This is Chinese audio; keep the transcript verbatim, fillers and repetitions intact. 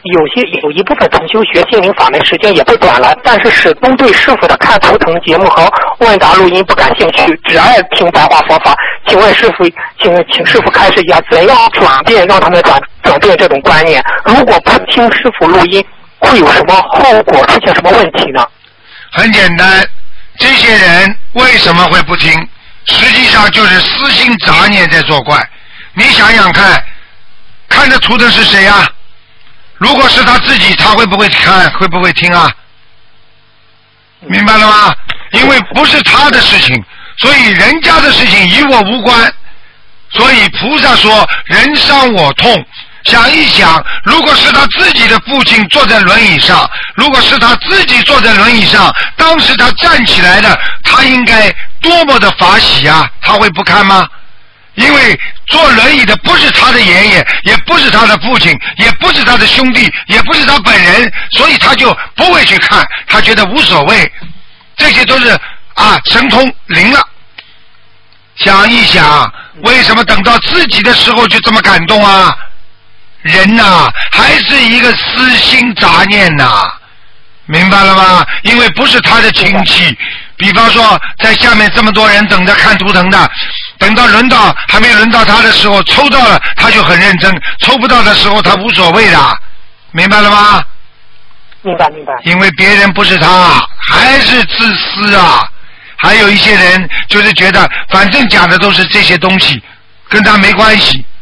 有些有一部分同修学心灵法门时间也不短了，但是始终对师傅的看图腾节目和问答录音不感兴趣，只爱听白话佛法。请问师傅，请请师傅开示一下，怎样转变让他们转转变这种观念？如果不听师傅录音，会有什么后果？出现什么问题呢？ 很简单，这些人为什么会不听？实际上就是私心杂念在作怪。你想想看，看的图腾是谁啊？如果是他自己，他会不会看？会不会听啊？明白了吗？因为不是他的事情，所以人家的事情与我无关。所以菩萨说人伤我痛。想一想，如果是他自己的父亲坐在轮椅上，如果是他自己坐在轮椅上，当时他站起来的，他应该多么的法喜啊！他会不看吗？因为坐轮椅的不是他的爷爷，也不是他的父亲，也不是他的兄弟，也不是他本人，所以他就不会去看，他觉得无所谓。这些都是啊神通灵了。想一想，为什么等到自己的时候就这么感动啊？人呐、啊，还是一个私心杂念呐、啊，明白了吗？因为不是他的亲戚。比方说，在下面这么多人等着看图腾的，等到轮到还没轮到他的时候，抽到了他就很认真，抽不到的时候他无所谓的，明白了吗？ 明白明白。 因为别人不是他，还是自私啊。还有一些人就是觉得，反正讲的都是这些东西，跟他没关系。